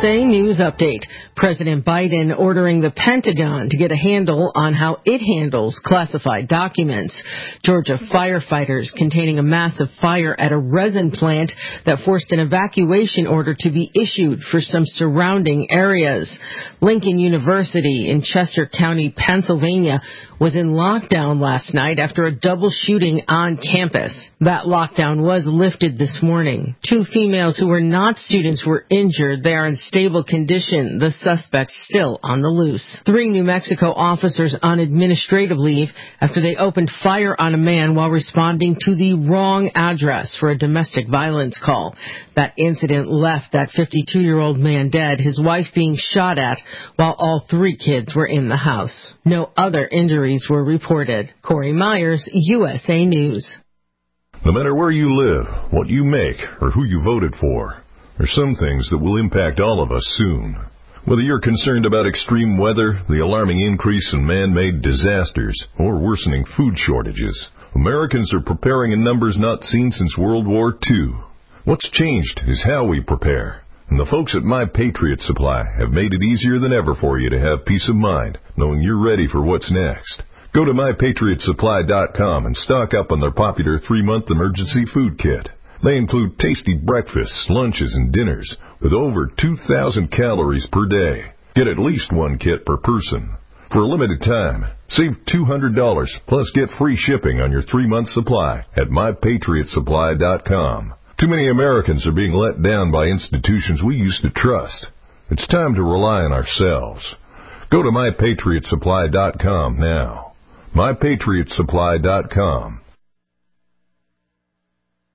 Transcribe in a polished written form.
USA News Update. President Biden ordering the Pentagon to get a handle on how it handles classified documents. Georgia firefighters containing a massive fire at a resin plant that forced an evacuation order to be issued for some surrounding areas. Lincoln University in Chester County, Pennsylvania, was in lockdown last night after a double shooting on campus. That lockdown was lifted this morning. 2 females who were not students were injured. They are in stable condition. The suspect still on the loose. 3 New Mexico officers on administrative leave after they opened fire on a man while responding to the wrong address for a domestic violence call. That incident left that 52-year-old man dead, his wife being shot at while all 3 kids were in the house. No other injuries were reported. Corey Myers, USA News. No matter where you live, what you make, or who you voted for, there's some things that will impact all of us soon. Whether you're concerned about extreme weather, the alarming increase in man-made disasters, or worsening food shortages, Americans are preparing in numbers not seen since World War II. What's changed is how we prepare. And the folks at My Patriot Supply have made it easier than ever for you to have peace of mind, knowing you're ready for what's next. Go to MyPatriotSupply.com and stock up on their popular 3-month emergency food kit. They include tasty breakfasts, lunches, and dinners with over 2,000 calories per day. Get at least 1 kit per person. For a limited time, save $200 plus get free shipping on your 3-month supply at MyPatriotSupply.com. Too many Americans are being let down by institutions we used to trust. It's time to rely on ourselves. Go to MyPatriotSupply.com now. MyPatriotSupply.com.